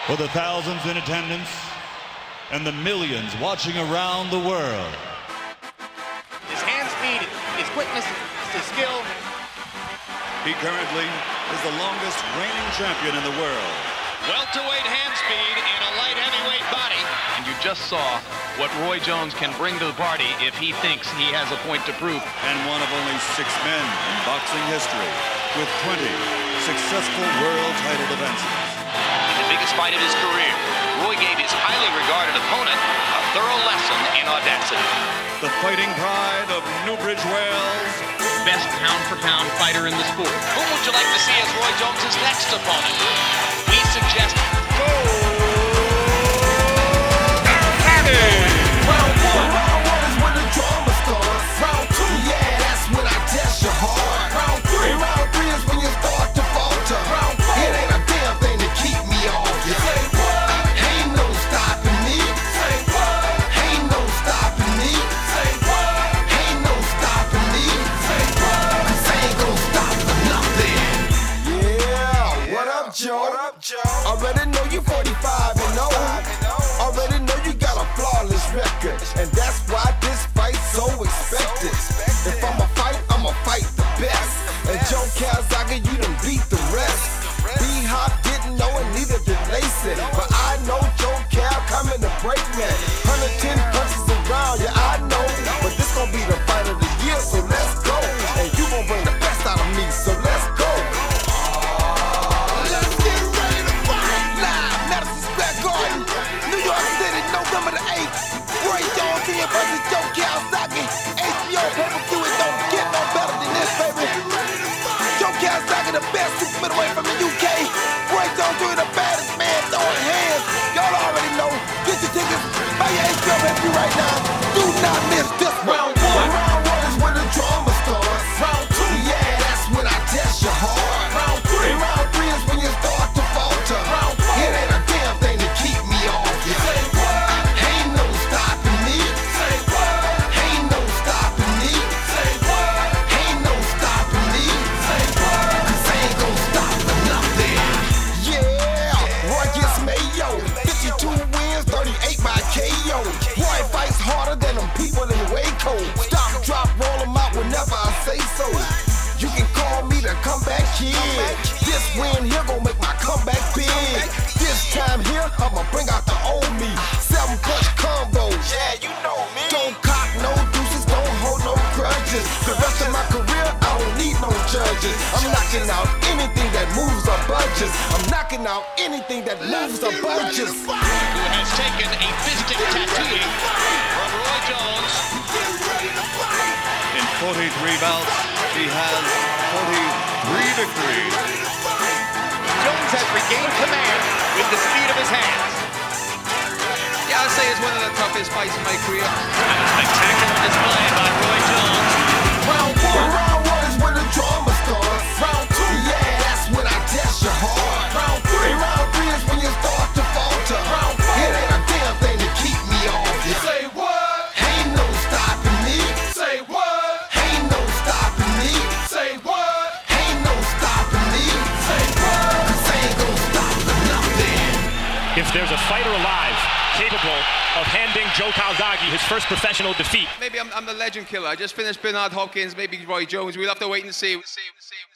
For the thousands in attendance and the millions watching around the world. His hand speed, his quickness, his skill. He currently is the longest reigning champion in the world. Welterweight hand speed in a light heavyweight body. And you just saw what Roy Jones can bring to the party if he thinks he has a point to prove. And one of only 6 men in boxing history with 20 successful world title defenses. In the biggest fight of his career, Roy gave his highly regarded opponent a thorough lesson in audacity. The fighting pride of Newbridge, Wales. Best pound-for-pound fighter in the sport. Whom would you like to see as Roy Jones' next opponent? We suggest Round one is when the drama starts. Round 2, yeah, that's when I test your heart. Round 3 is when you start to falter. Round 4, it ain't a damn thing to keep me off you. Say what? Ain't no stopping me. Say what? Ain't no stopping me. Say what? Ain't no stopping me. Say what? 'Cause I ain't gon' stop for nothing. Yeah, what up, Joe? What up, Joe? Already know you 45 and 0. Already know you got a flawless record, and that's why this fight's so expected. If I'ma fight the best. And Joe Calzaghe, you done beat the rest. B-Hop didn't know and neither did Lacey, but I know Joe Cal coming to break me. 110 punches around, yeah I know, but this gon' be the fight of the year, so let's go. And you gon' bring the best out of me, so let's go. Let's get ready to fight live. Madison Square Garden, New York City, November the 8th. Roy Jones here versus Joe Calzaghe. HBO pay-per-view, it don't get no better than this, baby. Joe Calzaghe, the best super middleweight from the UK. Roy Jones, doing the baddest man, throwing hands. Y'all already know. Get your tickets, buy your HBO pay-per-view right now. Do not miss this one. Round one is when the drama starts. Round 2, yeah, that's when I test your heart. Round 3 is when you start to falter. Round 4, it ain't a damn thing to keep me off you. Say what? Ain't no stopping me. Say what? Ain't no stopping me. Say what? Ain't no stopping me. Say what? 'Cause I ain't gon' stop for nothing. Yeah, Roy gets Mayo. 52 wins, 38 by KO. Roy fights harder than them people in Waco. Stop, drop, roll 'em out whenever I say so. You can call me the comeback kid. This win here gon' make my comeback big. This time here, I'ma bring out the old me. 7-punch combo. Yeah, you know me. Don't cock no deuces, don't hold no grudges. The rest of my career, I don't need no judges. I'm knocking out anything that moves or budges. I'm knocking out anything that moves or budges. who has taken a fisting tattooing from Roy Jones. In 43 bouts, he has 43 victories. Jones has regained command with the speed of his hands. Yeah, I'd say it's one of the toughest fights in my career. And a spectacular display by Roy Jones. Round one is when the drama starts. Round 2, yeah, that's when I test your heart. Round 3 is when you start to falter. Round 4, it ain't a damn thing to keep me off you. Say what? Ain't no stopping me. Say what? Ain't no stopping me. Say what? Ain't no stopping me. Say what? 'Cause I ain't gon' stop for nothing. If there's a fighter alive capable of handing Joe Calzaghe his first professional defeat. Maybe I'm the legend killer. I just finished Bernard Hopkins, maybe Roy Jones. We'll have to wait and see.